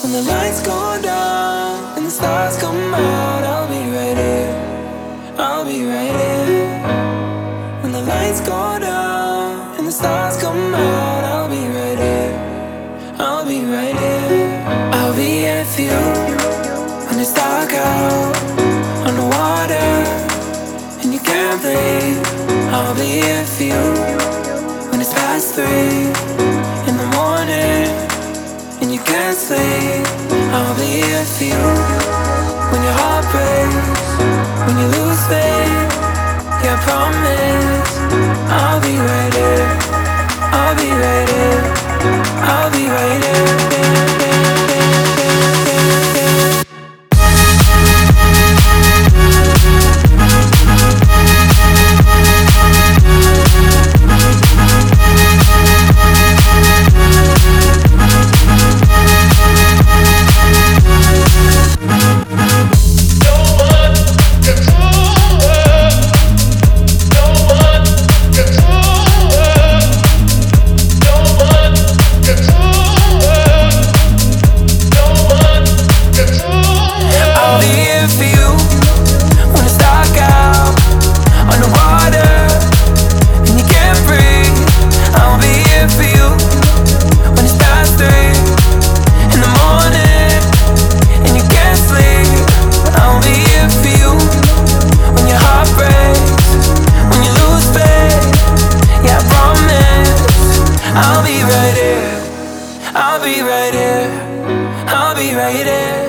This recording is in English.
When the lights go down and the stars come out, I'll be right here. I'll be right here. When the lights go down and the stars come out, I'll be right here. I'll be right here. I'll be here for you when it's dark out on the water and you can't breathe. I'll be here for you when it's past 3 in the morning and you can't sleep. I'll be here for you when your heart breaks, when you lose faith. Yeah, I promise I'll be right here. I'll be right here. I'll be right here. I'll be right here. I'll be right here.